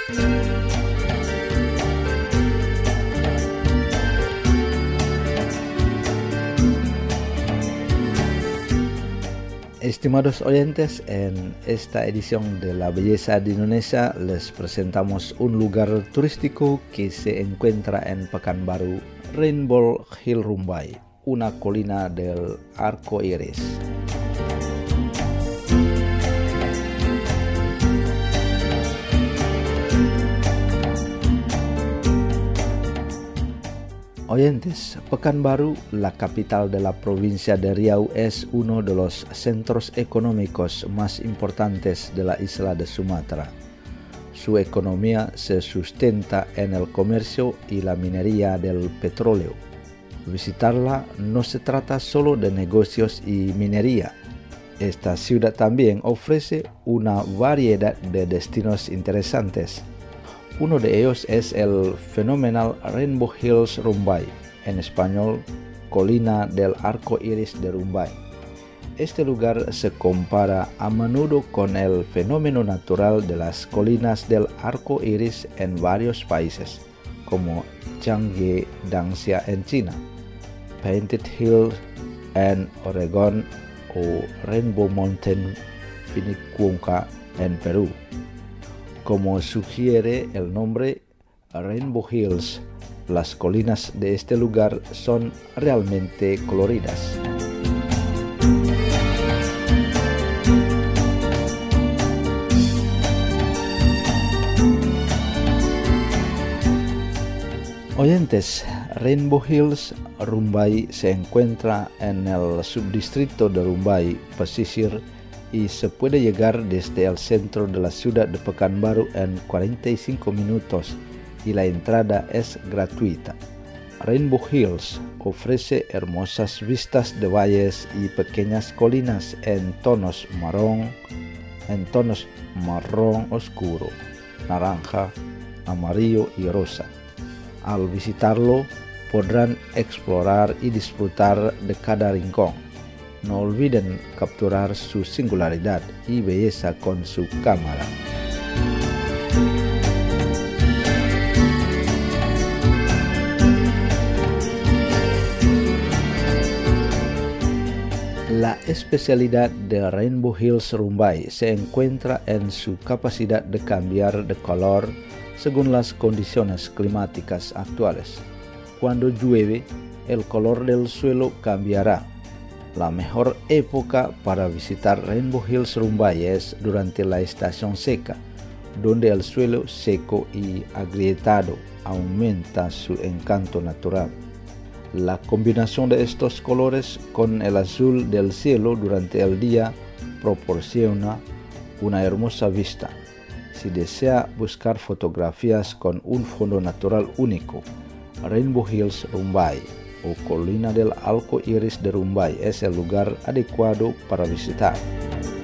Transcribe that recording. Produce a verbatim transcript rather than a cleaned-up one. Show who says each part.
Speaker 1: Estimados oyentes, en esta edición de La Belleza de Indonesia les presentamos un lugar turístico que se encuentra en Pekanbaru, Rainbow Hill Rumbai, una colina del arco iris. Oyentes, Pekanbaru, la capital de la provincia de Riau, es uno de los centros económicos más importantes de la isla de Sumatra. Su economía se sustenta en el comercio y la minería del petróleo. Visitarla no se trata solo de negocios y minería. Esta ciudad también ofrece una variedad de destinos interesantes. Uno de ellos es el fenomenal Rainbow Hills Rumbai, en español, Colina del Arco Iris de Rumbai. Este lugar se compara a menudo con el fenómeno natural de las colinas del Arco Iris en varios países, como Changye, Danxia en China, Painted Hill en Oregon o Rainbow Mountain, Vinicunca en Perú. Como sugiere el nombre Rainbow Hills, las colinas de este lugar son realmente coloridas. Oyentes, Rainbow Hills Rumbai se encuentra en el subdistrito de Rumbai, Pesisir, y se puede llegar desde el centro de la ciudad de Pekanbaru en cuarenta y cinco minutos y la entrada es gratuita. Rainbow Hills ofrece hermosas vistas de valles y pequeñas colinas en tonos marrón, en tonos marrón oscuro, naranja, amarillo y rosa. Al visitarlo podrán explorar y disfrutar de cada rincón. No olviden capturar su singularidad y belleza con su cámara. La especialidad de Rainbow Hills Rumbai se encuentra en su capacidad de cambiar de color según las condiciones climáticas actuales. Cuando llueve, el color del suelo cambiará. La mejor época para visitar Rainbow Hills Rumbai es durante la estación seca, donde el suelo seco y agrietado aumenta su encanto natural. La combinación de estos colores con el azul del cielo durante el día proporciona una hermosa vista. Si desea buscar fotografías con un fondo natural único, Rainbow Hills Rumbai o Colina del Arco Iris de Rumbai es el lugar adecuado para visitar.